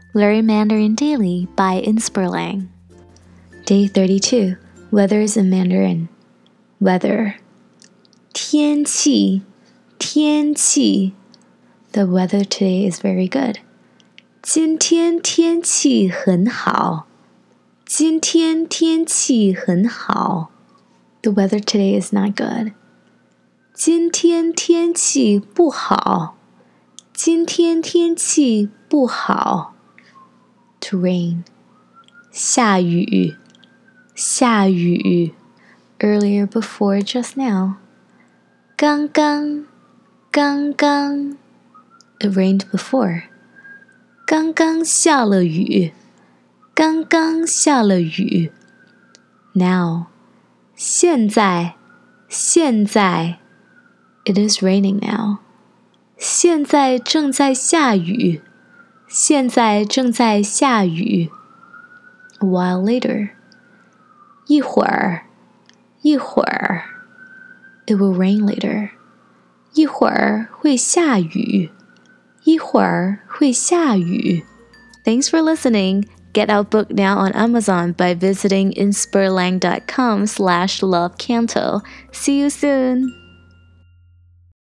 Learn Mandarin Daily by Inspirlang. Day 32. Weathers in Mandarin. Weather. 天气,天气. The weather today is very good. 今天天气很好。今天天气很好。The weather today is not good. 今天天气不好。今天天气不好。To rain. 下雨。下雨。Earlier before just now. 刚刚。刚刚。It rained before. 刚刚下了雨。刚刚下了雨。Now. 现在。现在。It is raining now. 现在正在下雨。现在正在下雨。A while later. 一会儿。一会儿。It will rain later. 一会儿会下雨。一会儿会下雨。Thanks for listening. Get our book now on Amazon by visiting inspirlang.com/lovecanto. See you soon.